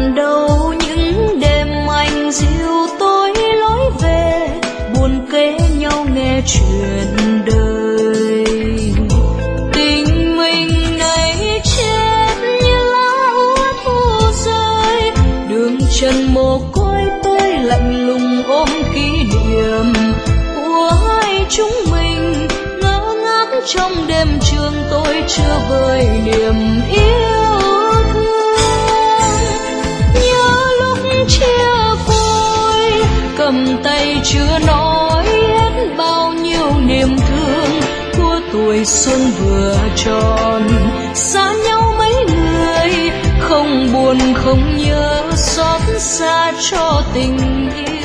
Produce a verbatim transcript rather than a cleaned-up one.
còn đâu những đêm anh dìu tôi lối về, buồn kể nhau nghe chuyện đời. Tình mình này chết như lá úa thu rơi, đường trần mồ côi tôi lạnh lùng ôm kỷ niệm của hai chúng mình. Ngỡ ngác trong đêm trường tôi chưa vơi niềm yêu thương. Nhớ lúc chia phôi cầm tay chưa nói hết bao nhiêu niềm thương của tuổi xuân vừa tròn. Xa nhau mấy người không buồn không nhớ, xót xa cho tình yêu.